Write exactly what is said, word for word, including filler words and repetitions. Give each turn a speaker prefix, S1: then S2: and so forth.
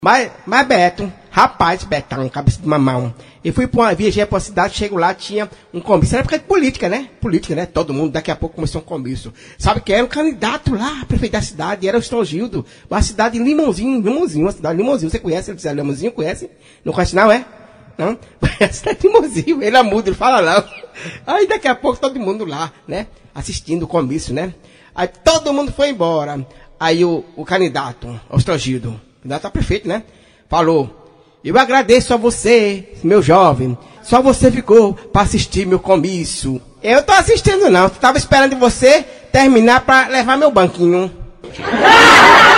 S1: Mas, mas Beto, rapaz, Betão, cabeça de mamão. Eu fui pra uma, viajei pra uma cidade, chego lá, tinha um comício. Era época de política, né? Política, né? Todo mundo, daqui a pouco começou um comício. Sabe que era um candidato lá, prefeito da cidade, era o Estrogildo. Uma cidade em Limãozinho, Limãozinho, uma cidade de Limãozinho. Você conhece? Ele disse, Limãozinho, conhece? Não conhece não, é? Não? A cidade de Limãozinho, ele é mudo, ele fala não. Aí daqui a pouco todo mundo lá, né? Assistindo o comício, né? Aí todo mundo foi embora. Aí o, o candidato, o Estrogildo, candidato a prefeito, né? Falou, eu agradeço a você, meu jovem. Só você ficou para assistir meu comício. Eu tô assistindo não, tava esperando você terminar para levar meu banquinho.